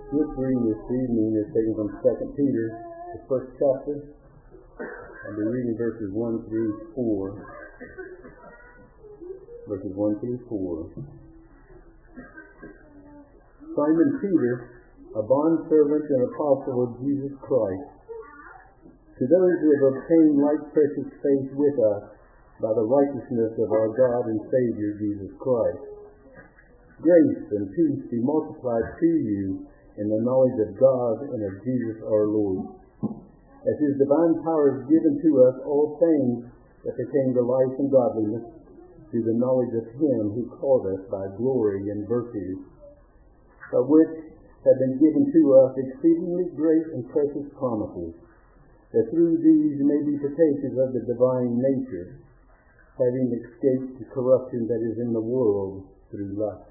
This reading this evening is taken from 2 Peter, the first chapter. I'll be reading verses 1 through 4. Verses 1 through 4. Simon Peter, a bondservant and apostle of Jesus Christ, to those who have obtained like precious faith with us by the righteousness of our God and Savior Jesus Christ, grace and peace be multiplied to you in the knowledge of God and of Jesus our Lord. As His divine power has given to us all things that pertain to life and godliness, through the knowledge of Him who called us by glory and virtue, of which have been given to us exceedingly great and precious promises, that through these may be partakers of the divine nature, having escaped the corruption that is in the world through lust.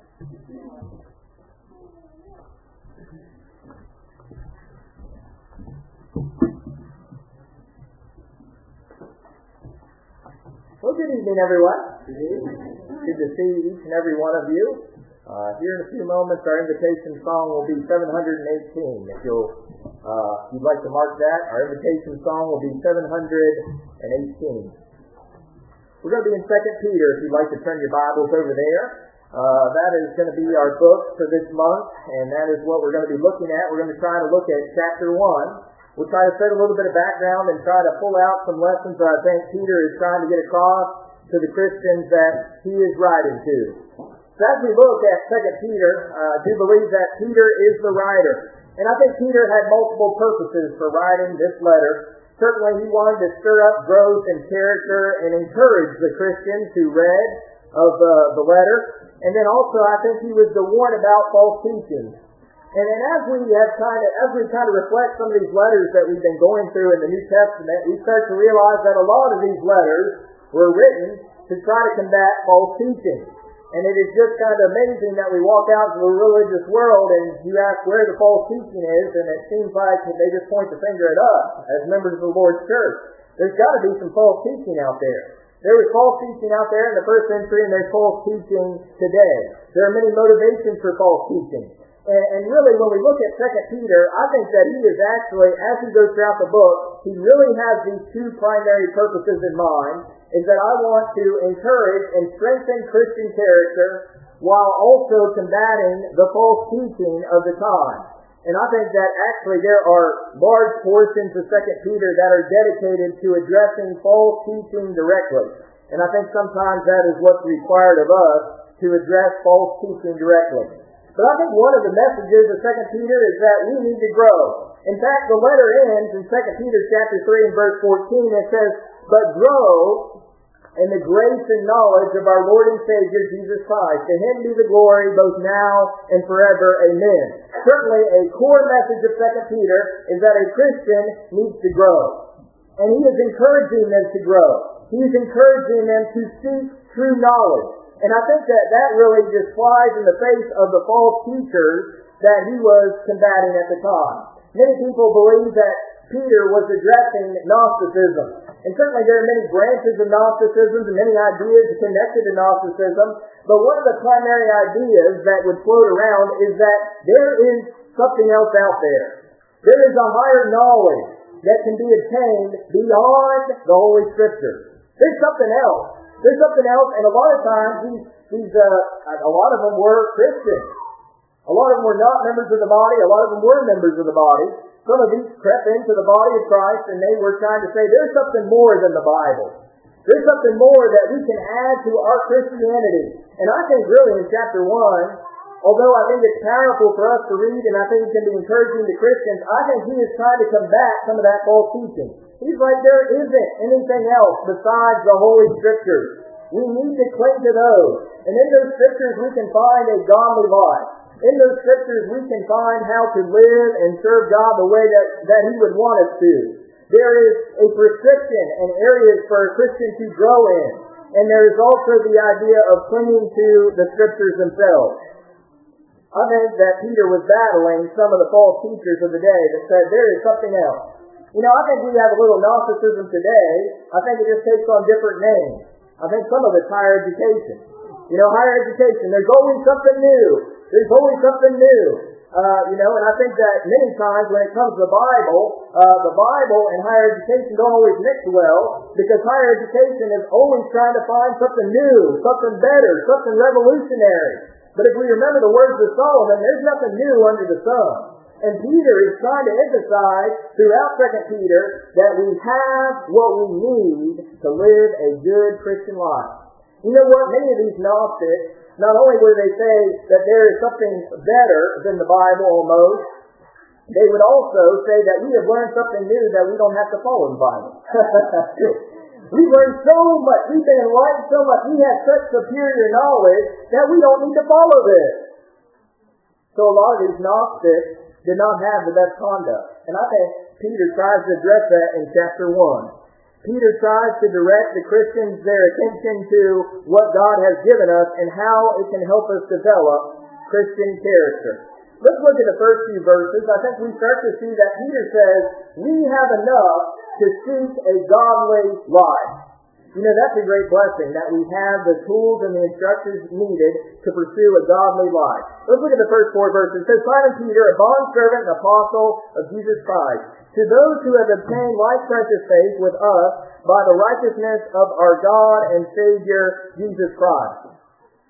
Well, good evening, everyone. Good to see each and every one of you. Here in a few moments, our invitation song will be 718. If you'd like to mark that, our invitation song will be 718. We're going to be in 2 Peter, if you'd like to turn your Bibles over there. That is going to be our book for this month, and that is what we're going to be looking at. We're going to try to look at chapter 1. We'll try to set a little bit of background and try to pull out some lessons that I think Peter is trying to get across to the Christians that he is writing to. So as we look at 2 Peter, I do believe that Peter is the writer. And I think Peter had multiple purposes for writing this letter. Certainly he wanted to stir up growth and character and encourage the Christians who read of the letter. And then also I think he was to warn about false teaching. And then as we kind of reflect some of these letters that we've been going through in the New Testament, we start to realize that a lot of these letters were written to try to combat false teaching. And it is just kind of amazing that we walk out into the religious world and you ask where the false teaching is, and it seems like they just point the finger at us as members of the Lord's church. There's got to be some false teaching out there. There was false teaching out there in the first century, and there's false teaching today. There are many motivations for false teaching. And really, when we look at 2 Peter, I think that he is actually, as he goes throughout the book, he really has these two primary purposes in mind, is that I want to encourage and strengthen Christian character while also combating the false teaching of the time. And I think that actually there are large portions of 2 Peter that are dedicated to addressing false teaching directly. And I think sometimes that is what's required of us, to address false teaching directly. But I think one of the messages of 2 Peter is that we need to grow. In fact, the letter ends in 2 Peter chapter 3 and verse 14. It says, "But grow in the grace and knowledge of our Lord and Savior Jesus Christ. To Him be the glory both now and forever. Amen." Certainly a core message of 2 Peter is that a Christian needs to grow. And he is encouraging them to grow. He is encouraging them to seek true knowledge. And I think that that really just flies in the face of the false teachers that he was combating at the time. Many people believe that Peter was addressing Gnosticism. And certainly there are many branches of Gnosticism and many ideas connected to Gnosticism. But one of the primary ideas that would float around is that there is something else out there. There is a higher knowledge that can be attained beyond the Holy Scriptures. There's something else. There's something else, and a lot of times a lot of them were Christians. A lot of them were not members of the body. A lot of them were members of the body. Some of these crept into the body of Christ, and they were trying to say, there's something more than the Bible. There's something more that we can add to our Christianity. And I think really in chapter 1, although I think it's powerful for us to read, and I think it can be encouraging to Christians, I think he is trying to combat some of that false teaching. He's like, there isn't anything else besides the Holy Scriptures. We need to cling to those. And in those Scriptures we can find a godly life. In those Scriptures we can find how to live and serve God the way that He would want us to. There is a prescription and areas for a Christian to grow in. And there is also the idea of clinging to the Scriptures themselves. I think that Peter was battling some of the false teachers of the day that said there is something else. You know, I think we have a little Gnosticism today. I think it just takes on different names. I think some of it's higher education. You know, higher education, there's always something new. There's always something new. And I think that many times when it comes to the Bible and higher education don't always mix well, because higher education is always trying to find something new, something better, something revolutionary. But if we remember the words of Solomon, there's nothing new under the sun. And Peter is trying to emphasize throughout 2 Peter that we have what we need to live a good Christian life. You know what? Many of these Gnostics, not only would they say that there is something better than the Bible almost, they would also say that we have learned something new that we don't have to follow the Bible. We've learned so much, we've been enlightened so much, we have such superior knowledge that we don't need to follow this. So a lot of these Gnostics did not have the best conduct. And I think Peter tries to address that in chapter 1. Peter tries to direct the Christians their attention to what God has given us and how it can help us develop Christian character. Let's look at the first few verses. I think we start to see that Peter says, we have enough to seek a godly life. That's a great blessing, that we have the tools and the instructions needed to pursue a godly life. Let's look at the first 4 verses. It says, Simon Peter, a bondservant and apostle of Jesus Christ, to those who have obtained like precious faith with us by the righteousness of our God and Savior, Jesus Christ.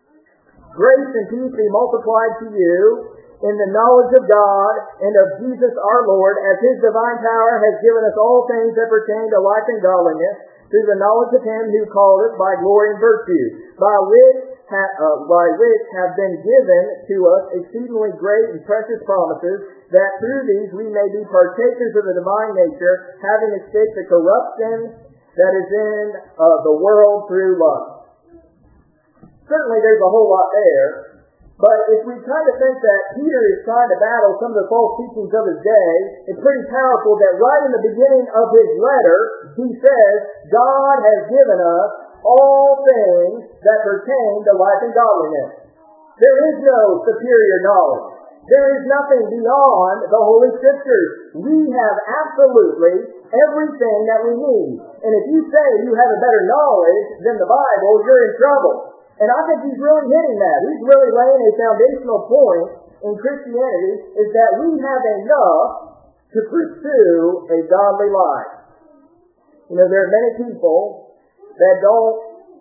Grace and peace be multiplied to you in the knowledge of God and of Jesus our Lord, as His divine power has given us all things that pertain to life and godliness, through the knowledge of Him who called us by glory and virtue, by which have been given to us exceedingly great and precious promises, that through these we may be partakers of the divine nature, having escaped the corruption that is in the world through lust. Certainly there's a whole lot there. But if we kind of think that Peter is trying to battle some of the false teachings of his day, it's pretty powerful that right in the beginning of his letter, he says, God has given us all things that pertain to life and godliness. There is no superior knowledge. There is nothing beyond the Holy Scriptures. We have absolutely everything that we need. And if you say you have a better knowledge than the Bible, you're in trouble. And I think he's really hitting that. He's really laying a foundational point in Christianity, is that we have enough to pursue a godly life. There are many people that don't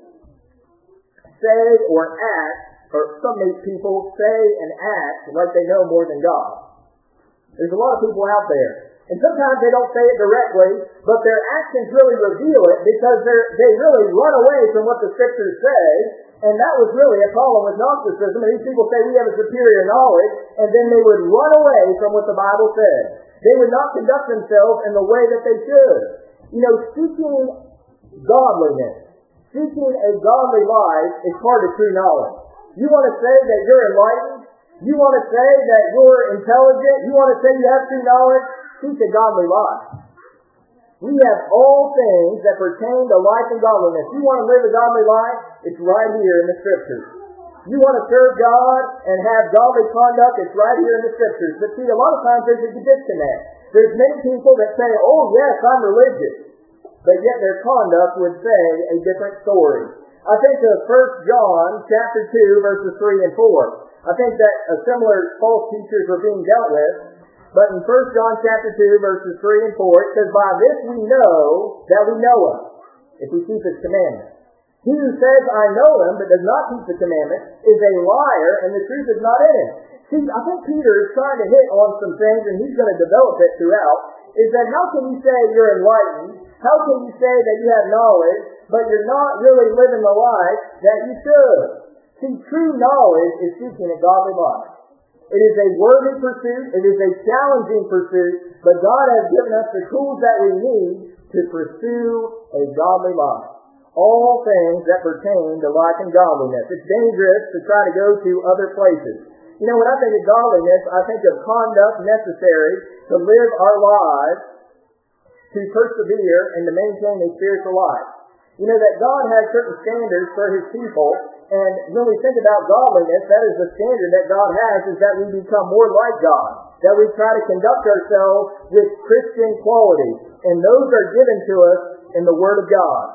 say or act, or some people say and act like they know more than God. There's a lot of people out there. And sometimes they don't say it directly, but their actions really reveal it, because they really run away from what the Scriptures say. And that was really a problem with Gnosticism. And these people say we have a superior knowledge, and then they would run away from what the Bible said. They would not conduct themselves in the way that they should. Seeking godliness, seeking a godly life is part of true knowledge. You want to say that you're enlightened? You want to say that you're intelligent? You want to say you have true knowledge? Seek a godly life. We have all things that pertain to life and godliness. You want to live a godly life? It's right here in the Scriptures. You want to serve God and have godly conduct? It's right here in the Scriptures. But see, a lot of times there's a disconnect. There's many people that say, oh yes, I'm religious, but yet their conduct would say a different story. I think of 1 John chapter 2, verses 3 and 4. I think that similar false teachers were being dealt with. But in 1 John chapter 2, verses 3 and 4, it says, by this we know that we know Him, if we keep His commandments. He who says, I know Him, but does not keep the commandments, is a liar, and the truth is not in him. See, I think Peter is trying to hit on some things, and he's going to develop it throughout, is that how can you say you're enlightened? How can you say that you have knowledge, but you're not really living the life that you should? See, true knowledge is seeking a godly life. It is a worthy pursuit. It is a challenging pursuit. But God has given us the tools that we need to pursue a godly life. All things that pertain to life and godliness. It's dangerous to try to go to other places. When I think of godliness, I think of conduct necessary to live our lives, to persevere, and to maintain a spiritual life. That God has certain standards for His people. And when we think about godliness, that is the standard that God has, is that we become more like God. That we try to conduct ourselves with Christian qualities. And those are given to us in the Word of God.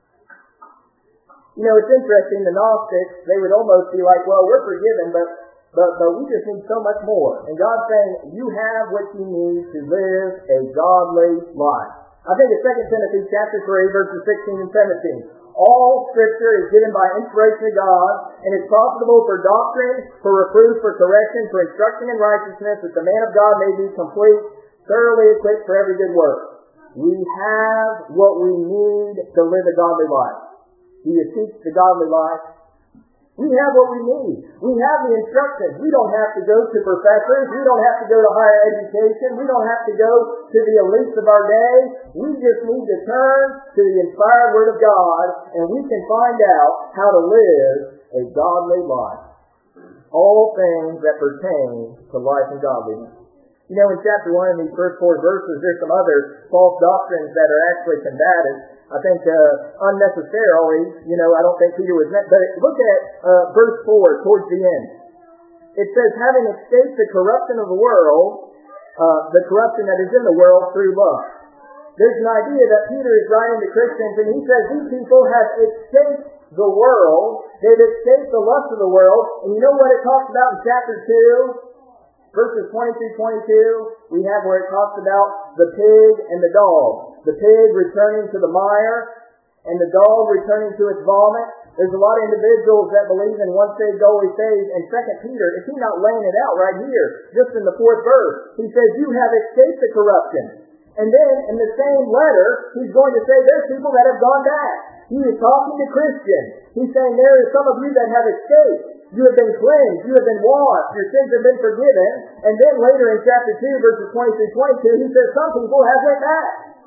It's interesting, the Gnostics, they would almost be like, well, we're forgiven, but But we just need so much more. And God's saying, you have what you need to live a godly life. I think it's 2 Timothy chapter 3, verses 16 and 17. All Scripture is given by inspiration of God, and is profitable for doctrine, for reproof, for correction, for instruction in righteousness, that the man of God may be complete, thoroughly equipped for every good work. We have what we need to live a godly life. Do you seek the godly life? We have what we need. We have the instructions. We don't have to go to professors. We don't have to go to higher education. We don't have to go to the elites of our day. We just need to turn to the inspired Word of God, and we can find out how to live a godly life. All things that pertain to life and godliness. You know, in chapter 1, in these first 4 verses, there's some other false doctrines that are actually combated. I think unnecessarily, I don't think Peter was meant. But look at verse 4 towards the end. It says, having escaped the corruption of the world, the corruption that is in the world through lust. There's an idea that Peter is writing to Christians, and he says these people have escaped the world. They've escaped the lust of the world. And you know what it talks about in chapter 2? Verses 20 through 22, we have where it talks about the pig and the dog. The pig returning to the mire, and the dog returning to its vomit. There's a lot of individuals that believe in once saved, always saved. And 2 Peter, is he not laying it out right here, just in the 4th verse? He says, you have escaped the corruption. And then, in the same letter, he's going to say, there's people that have gone back. He is talking to Christians. He's saying, there are some of you that have escaped. You have been cleansed. You have been washed. Your sins have been forgiven. And then later in chapter 2, verses 20 through 22, he says some people have went back.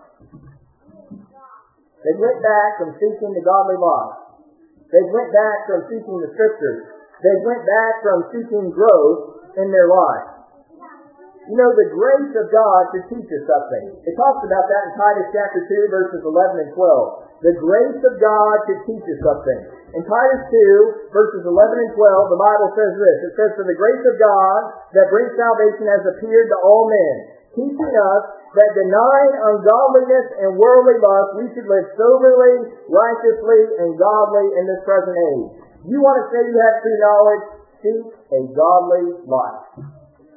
They went back from seeking the godly life. They went back from seeking the Scriptures. They went back from seeking growth in their life. You know, the grace of God should teach us something. It talks about that in Titus chapter 2, verses 11 and 12. The grace of God should teach us something. In Titus 2, verses 11 and 12, the Bible says this. It says, for the grace of God that brings salvation has appeared to all men, teaching us that denying ungodliness and worldly lust, we should live soberly, righteously, and godly in this present age. You want to say you have true knowledge? Seek a godly life.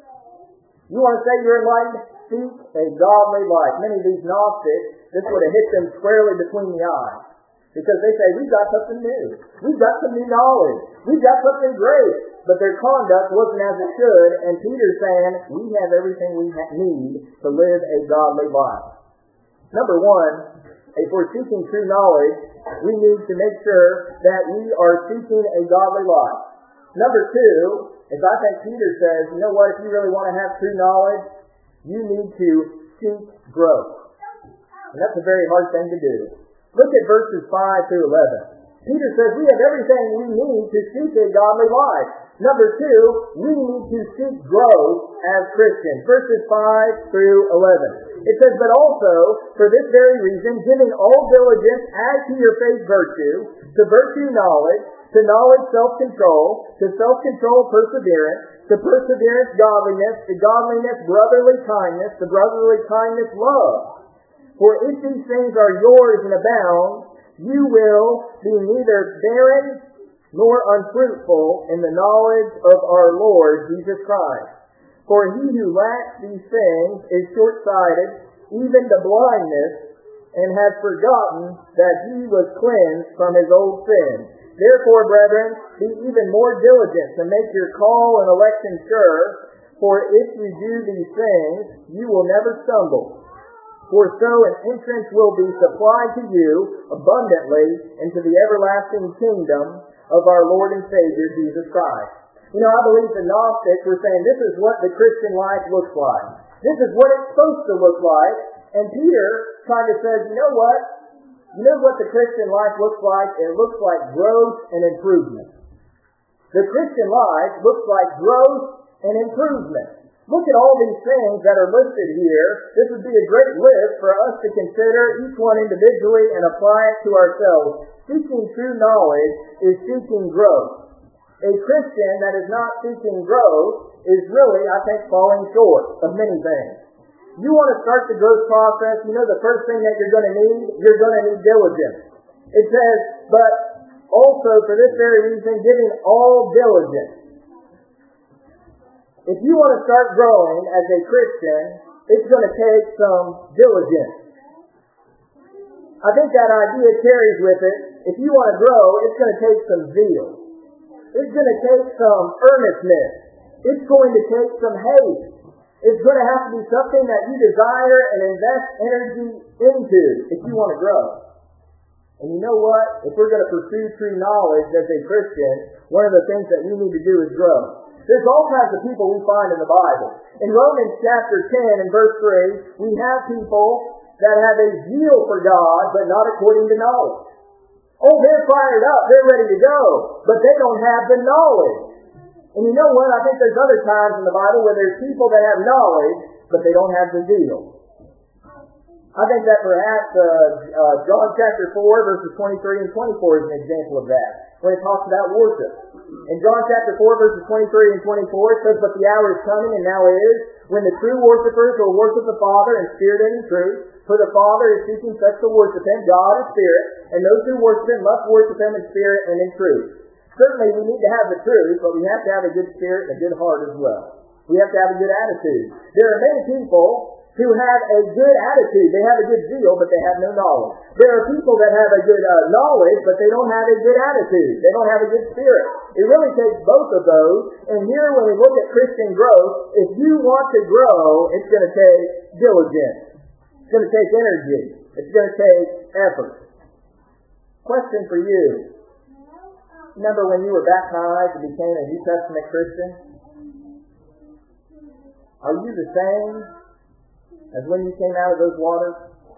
You want to say you're enlightened? Seek a godly life. Many of these Gnostics, this would have hit them squarely between the eyes. Because they say, we've got something new. We've got some new knowledge. We've got something great. But their conduct wasn't as it should. And Peter's saying, we have everything we need to live a godly life. Number 1, if we're seeking true knowledge, we need to make sure that we are seeking a godly life. Number 2, as I think Peter says, you know what, if you really want to have true knowledge, you need to seek growth. And that's a very hard thing to do. Look at verses 5 through 11. Peter says we have everything we need to seek a godly life. Number 2, we need to seek growth as Christians. Verses 5 through 11. It says, but also, for this very reason, giving all diligence, add to your faith virtue, to virtue knowledge, to knowledge self-control, to self-control perseverance, to perseverance godliness, to godliness brotherly kindness, to brotherly kindness love. For if these things are yours and abound, you will be neither barren nor unfruitful in the knowledge of our Lord Jesus Christ. For he who lacks these things is short-sighted, even to blindness, and has forgotten that he was cleansed from his old sins. Therefore, brethren, be even more diligent to make your call and election sure, for if you do these things, you will never stumble. For so an entrance will be supplied to you abundantly into the everlasting kingdom of our Lord and Savior, Jesus Christ. You know, I believe the Gnostics were saying this is what the Christian life looks like. This is what it's supposed to look like. And Peter kind of says, you know what? You know what the Christian life looks like? It looks like growth and improvement. The Christian life looks like growth and improvement. Look at all these things that are listed here. This would be a great list for us to consider each one individually and apply it to ourselves. Seeking true knowledge is seeking growth. A Christian that is not seeking growth is really, I think, falling short of many things. You want to start the growth process, you know the first thing that you're going to need? You're going to need diligence. It says, but also for this very reason, giving all diligence. if you want to start growing as a Christian, it's going to take some diligence. I think that idea carries with it, if you want to grow, it's going to take some zeal. It's going to take some earnestness. It's going to take some haste. It's going to have to be something that you desire and invest energy into if you want to grow. And you know what? If we're going to pursue true knowledge as a Christian, one of the things that we need to do is grow. There's all kinds of people we find in the Bible. In Romans chapter 10 and verse 3, we have people that have a zeal for God, but not according to knowledge. Oh, they're fired up, they're ready to go, but they don't have the knowledge. And you know what? I think there's other times in the Bible where there's people that have knowledge, but they don't have the zeal. I think that perhaps John chapter 4, verses 23 and 24 is an example of that, when it talks about worship. In John chapter 4, verses 23 and 24, it says, "But the hour is coming, and now is, when the true worshipers will worship the Father in spirit and in truth. For the Father is seeking such to worship Him. God is spirit, and those who worship Him must worship Him in spirit and in truth." Certainly we need to have the truth, but we have to have a good spirit and a good heart as well. We have to have a good attitude. There are many people who have a good attitude. They have a good zeal, but they have no knowledge. There are people that have a good knowledge, but they don't have a good attitude. They don't have a good spirit. It really takes both of those. And here when we look at Christian growth, if you want to grow, it's going to take diligence. It's going to take energy. It's going to take effort. Question for you. Remember when you were baptized and became a New Testament Christian? Are you the same as when you came out of those waters?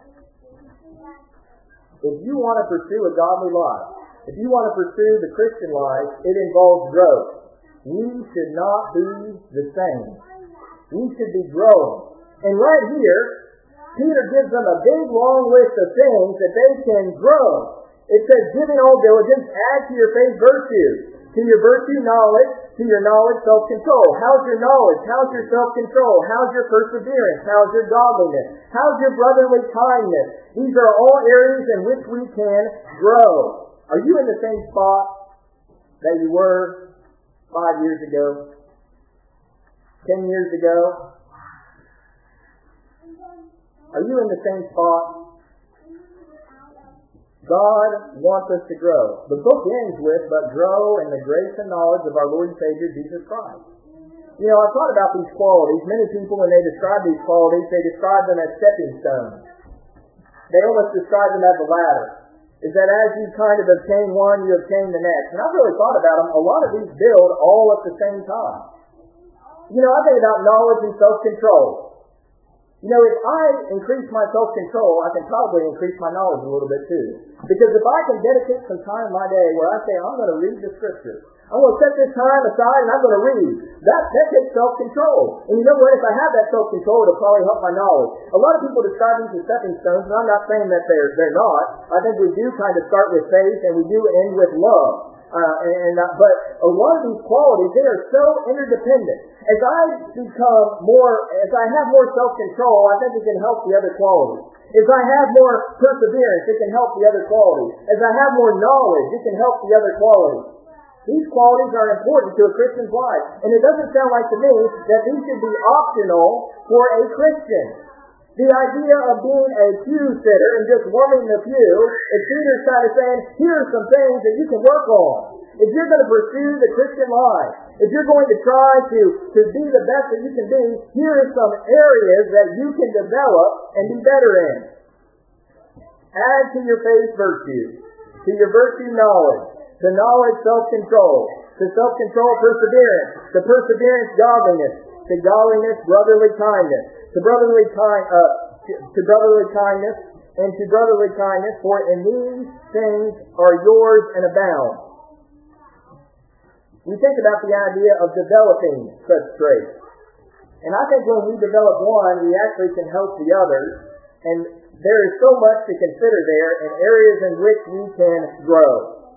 If you want to pursue a godly life, if you want to pursue the Christian life, it involves growth. We should not be the same. We should be growing. And right here, Peter gives them a big long list of things that they can grow. It says, "Giving all diligence, add to your faith virtue. To your virtue knowledge, to your knowledge self-control." How's your knowledge? How's your self-control? How's your perseverance? How's your godliness? How's your brotherly kindness? These are all areas in which we can grow. Are you in the same spot that you were 5 years ago? 10 years ago? Are you in the same spot? God wants us to grow. The book ends with, "But grow in the grace and knowledge of our Lord and Savior, Jesus Christ." You know, I've thought about these qualities. Many people, when they describe these qualities, they describe them as stepping stones. They almost describe them as a ladder. Is that as you kind of obtain one, you obtain the next. And I've really thought about them. A lot of these build all at the same time. You know, I think about knowledge and self-control. You know, if I increase my self-control, I can probably increase my knowledge a little bit too. Because if I can dedicate some time in my day where I say, I'm going to read the Scripture. I'm going to set this time aside and I'm going to read. That takes self-control. And you know what? If I have that self-control, it'll probably help my knowledge. A lot of people describe these as stepping stones, and I'm not saying that they're not. I think we do kind of start with faith and we do end with love. But a lot of these qualities, they are so interdependent. As I have more self-control, I think it can help the other qualities. As I have more perseverance, it can help the other qualities. As I have more knowledge, it can help the other qualities. These qualities are important to a Christian's life. And it doesn't sound like to me that these should be optional for a Christian. The idea of being a pew sitter and just warming the pew is Peter's kind of saying, here are some things that you can work on. If you're going to pursue the Christian life, if you're going to try to be the best that you can be, here are some areas that you can develop and be better in. Add to your faith virtue, to your virtue knowledge, to knowledge self-control, to self-control perseverance, to perseverance godliness, to godliness brotherly kindness, to brotherly kindness, and to brotherly kindness, for in these things are yours and abound. We think about the idea of developing such traits. And I think when we develop one, we actually can help the others. And there is so much to consider there in areas in which we can grow.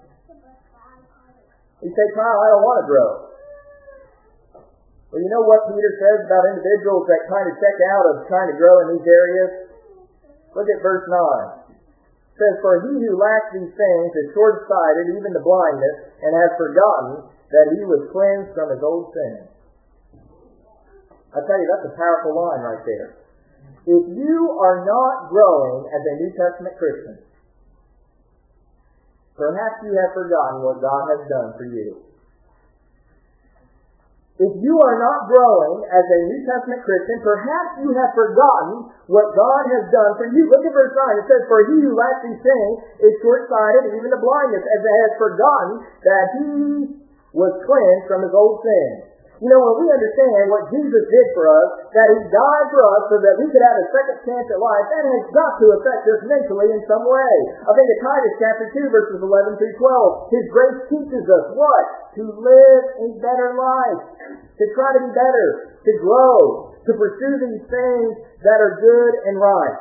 You say, Kyle, I don't want to grow. Well, you know what Peter says about individuals that kind of check out of trying to grow in these areas? Look at verse 9. It says, "For he who lacks these things is short-sighted, even to blindness, and has forgotten that he was cleansed from his old sins." I tell you, that's a powerful line right there. If you are not growing as a New Testament Christian, perhaps you have forgotten what God has done for you. If you are not growing as a New Testament Christian, perhaps you have forgotten what God has done for you. Look at verse 9. It says, "For he who lacks these things is short-sighted, even to blindness, as he has forgotten that he was cleansed from his old sins." You know, when we understand what Jesus did for us, that he died for us so that we could have a second chance at life, that has got to affect us mentally in some way. I think in Titus chapter 2, verses 11 through 12, his grace teaches us what? To live a better life, to try to be better, to grow, to pursue these things that are good and right.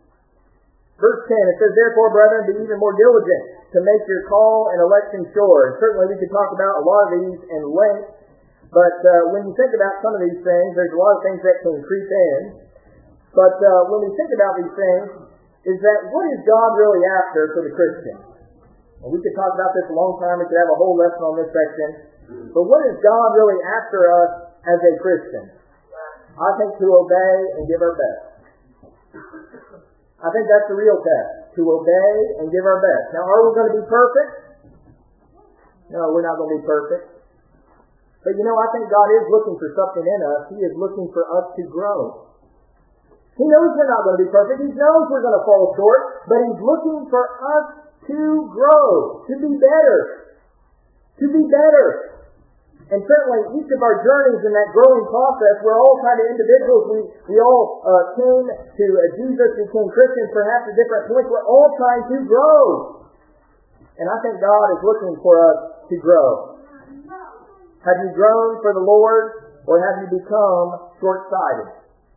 Verse 10, it says, "Therefore, brethren, be even more diligent to make your call and election sure." And certainly we could talk about a lot of these in length. But when you think about some of these things, there's a lot of things that can creep in. But when we think about these things, is that what is God really after for the Christian? And we could talk about this a long time. We could have a whole lesson on this section. But what is God really after us as a Christian? I think to obey and give our best. I think that's the real test. To obey and give our best. Now, are we going to be perfect? No, we're not going to be perfect. But you know, I think God is looking for something in us. He is looking for us to grow. He knows we're not going to be perfect. He knows we're going to fall short. But He's looking for us to grow, to be better. To be better. And certainly each of our journeys in that growing process, we're all kind of individuals. We all came to Jesus, became Christians perhaps at different points. We're all trying to grow. And I think God is looking for us to grow. Have you grown for the Lord, or have you become short-sighted?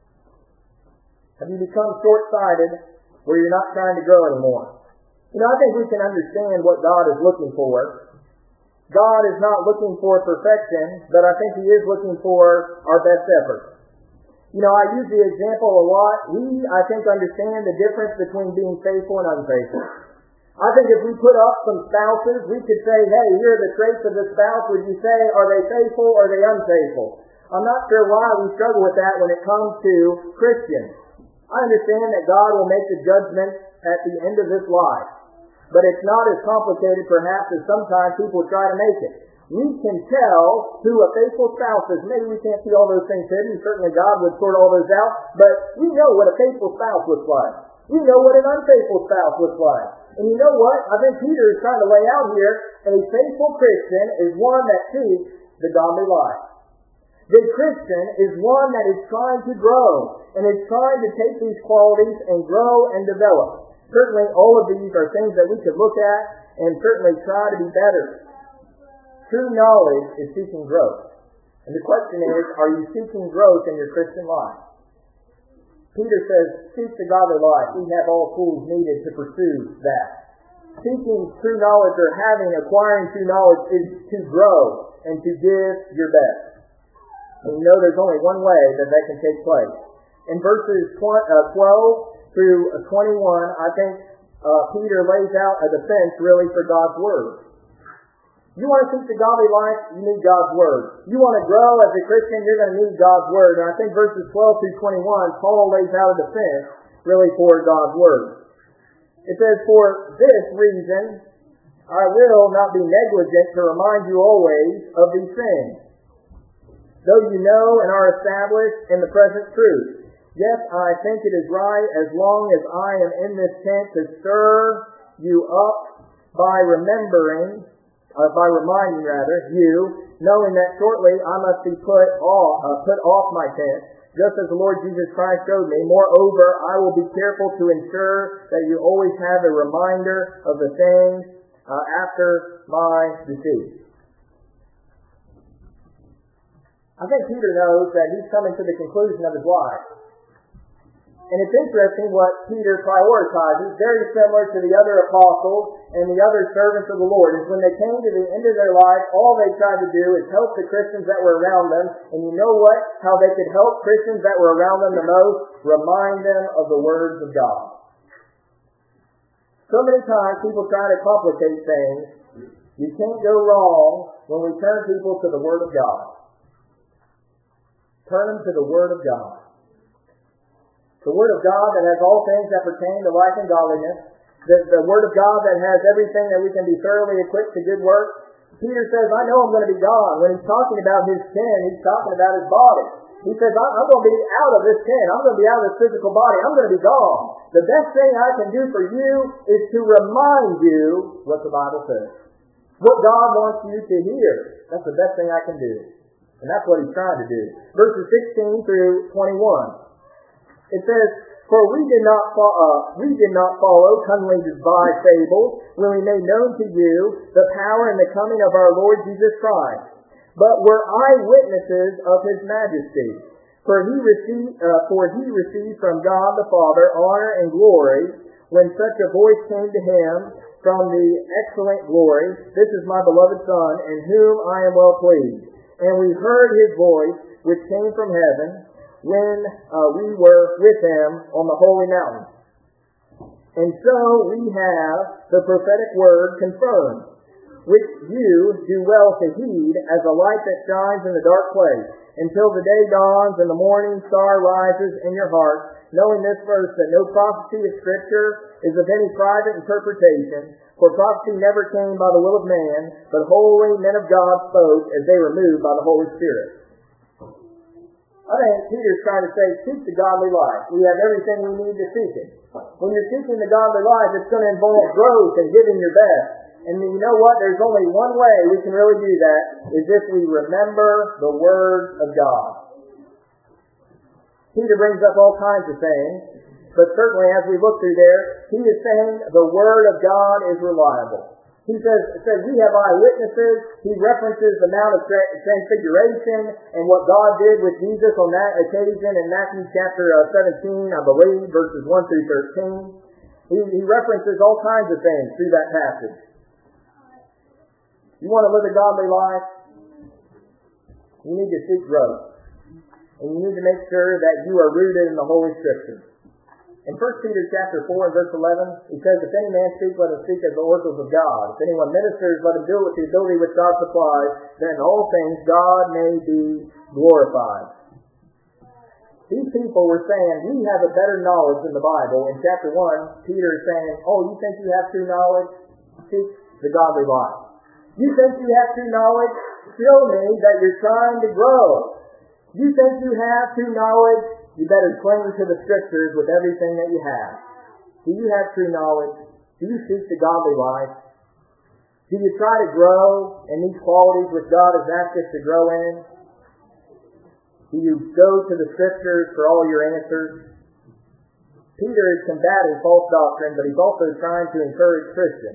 Have you become short-sighted where you're not trying to grow anymore? You know, I think we can understand what God is looking for. God is not looking for perfection, but I think He is looking for our best effort. You know, I use the example a lot. We, I think, understand the difference between being faithful and unfaithful. I think if we put up some spouses, we could say, hey, here are the traits of the spouse. Would you say, are they faithful or are they unfaithful? I'm not sure why we struggle with that when it comes to Christians. I understand that God will make the judgment at the end of this life. But it's not as complicated perhaps as sometimes people try to make it. We can tell who a faithful spouse is. Maybe we can't see all those things hidden. Certainly God would sort all those out. But we know what a faithful spouse looks like. We know what an unfaithful spouse looks like. And you know what? I think Peter is trying to lay out here, a faithful Christian is one that seeks the godly life. The Christian is one that is trying to grow and is trying to take these qualities and grow and develop. Certainly all of these are things that we could look at and certainly try to be better. True knowledge is seeking growth. And the question is, are you seeking growth in your Christian life? Peter says, seek the godly life. We have all tools needed to pursue that. Seeking true knowledge or acquiring true knowledge is to grow and to give your best. And you know there's only one way that can take place. In verses 12 through 21, I think Peter lays out a defense really for God's Word. You want to seek the godly life, you need God's Word. You want to grow as a Christian, you're going to need God's Word. And I think verses 12 through 21, Paul lays out a defense really for God's Word. It says, for this reason, I will not be negligent to remind you always of these things, though you know and are established in the present truth. Yes, I think it is right, as long as I am in this tent, to stir you up by reminding you, knowing that shortly I must be put off my tent, just as the Lord Jesus Christ showed me. Moreover, I will be careful to ensure that you always have a reminder of the things after my decease. I think Peter knows that he's coming to the conclusion of his life. And it's interesting what Peter prioritizes, very similar to the other apostles and the other servants of the Lord, is when they came to the end of their life, all they tried to do is help the Christians that were around them. And you know what? How they could help Christians that were around them the most? Remind them of the words of God. So many times people try to complicate things. You can't go wrong when we turn people to the Word of God. Turn them to the Word of God. The Word of God that has all things that pertain to life and godliness. The Word of God that has everything that we can be thoroughly equipped to good work. Peter says, I know I'm going to be gone. When he's talking about his sin, he's talking about his body. He says, I'm going to be out of this sin. I'm going to be out of this physical body. I'm going to be gone. The best thing I can do for you is to remind you what the Bible says. What God wants you to hear. That's the best thing I can do. And that's what he's trying to do. Verses 16 through 21. It says, For we did not follow cunningly devised fables when we made known to you the power and the coming of our Lord Jesus Christ, but were eyewitnesses of his majesty. For he received from God the Father honor and glory when such a voice came to him from the excellent glory, This is my beloved Son, in whom I am well pleased. And we heard his voice, which came from heaven, when we were with him on the holy mountain. And so we have the prophetic word confirmed, which you do well to heed as a light that shines in the dark place, until the day dawns and the morning star rises in your heart, knowing this verse, that no prophecy of Scripture is of any private interpretation, for prophecy never came by the will of man, but holy men of God spoke as they were moved by the Holy Spirit. I think Peter's trying to say, seek the godly life. We have everything we need to seek it. When you're seeking the godly life, it's going to involve growth and giving your best. And you know what? There's only one way we can really do that, is if we remember the Word of God. Peter brings up all kinds of things, but certainly as we look through there, he is saying the Word of God is reliable. He says we have eyewitnesses. He references the Mount of Transfiguration and what God did with Jesus on that occasion in Matthew chapter 17, I believe, verses 1 through 13. He references all kinds of things through that passage. You want to live a godly life? You need to seek growth. And you need to make sure that you are rooted in the Holy Scriptures. In 1 Peter chapter 4 and verse 11, he says, If any man speak, let him speak as the oracles of God. If anyone ministers, let him do it with the ability which God supplies, then in all things God may be glorified. These people were saying, we have a better knowledge than the Bible. In chapter 1, Peter is saying, you think you have true knowledge? Seek the godly life. You think you have true knowledge? Show me that you're trying to grow. You think you have true knowledge? You better cling to the Scriptures with everything that you have. Do you have true knowledge? Do you seek the godly life? Do you try to grow in these qualities which God has asked us to grow in? Do you go to the Scriptures for all your answers? Peter is combating false doctrine, but he's also trying to encourage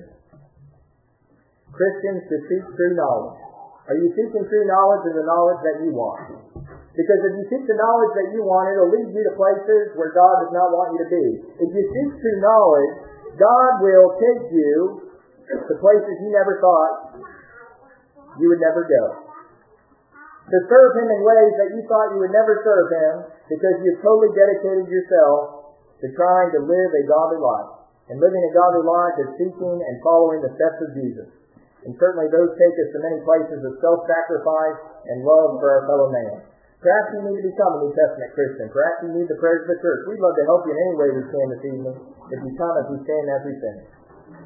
Christians to seek true knowledge. Are you seeking true knowledge or the knowledge that you want? Because if you seek the knowledge that you want, it'll lead you to places where God does not want you to be. If you seek true knowledge, God will take you to places you never thought you would never go. To serve Him in ways that you thought you would never serve Him, because you've totally dedicated yourself to trying to live a godly life. And living a godly life is seeking and following the steps of Jesus. And certainly those take us to many places of self-sacrifice and love for our fellow man. Perhaps you need to become a New Testament Christian. Perhaps you need the prayers of the church. We'd love to help you in any way we can this evening. If you come, as we stand as we finish.